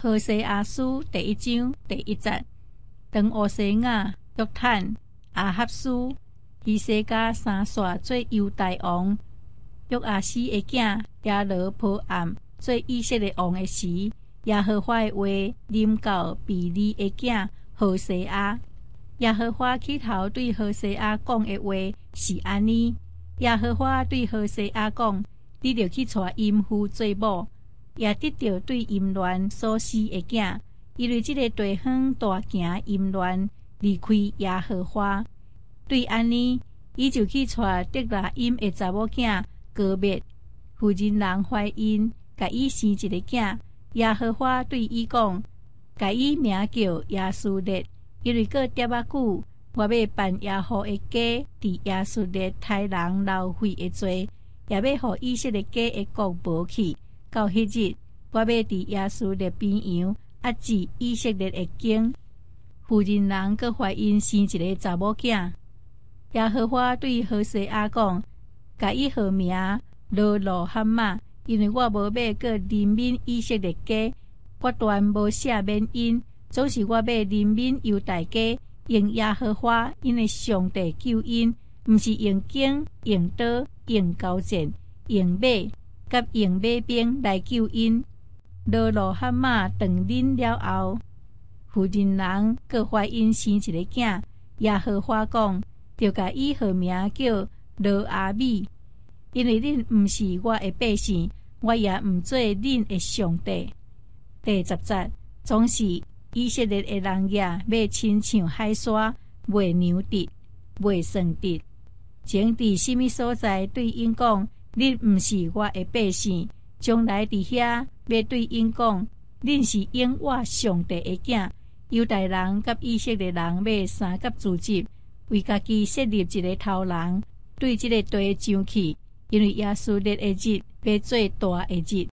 何西阿書第1章第1節，當烏西雅、約坦、亞哈斯、以西家三煞做猶大王，約阿斯的囝耶羅波暗做以色列王的時，耶和華的話臨到毗尼的囝何西阿。耶和華起頭對何西阿講的話是安尼：耶和華對何西阿講，你著去娶淫婦做某，也得到對淫亂所施的囝，因為這個地方大行淫亂，離開耶和華。對安尼，伊就去娶得拿因的查某囝歌篾。婦人人懷孕，甲伊生一個囝。耶和華對伊講，甲伊名叫亞蘇列，因為過點仔久，我要辦耶和的家佇亞蘇列刣人流血的罪，也要互以色列家的國無去。到迄日，我要佇亞蘇列邊洋壓制以色列的境。婦人人閣懷孕生一個查某囝。耶和華對何西阿講，甲伊號名羅羅哈瑪，因為我無要閣憐憫以色列家，我斷無赦免因，總是我要憐憫猶大家，用耶和華因的上帝救因，毋是用弓、用刀、用鈎箭、用馬，甲用馬兵來救因。羅羅哈瑪斷恁了後，婦人人閣懷孕生一個囝。耶和華講，就甲伊號名叫羅阿米，因為恁毋是我的百姓，我也毋做恁的上帝。第10節，總是以色列的人也要親像海沙，袂牛直，袂算直。前佇什麼所在對因講，恁毋是我的百姓，將來佇遐要對因講，恁是永活上帝的囝。猶大人甲以色列人要三甲自執，為家己設立一個頭人，對這個地上去，因為亞蘇列的日要做大的日。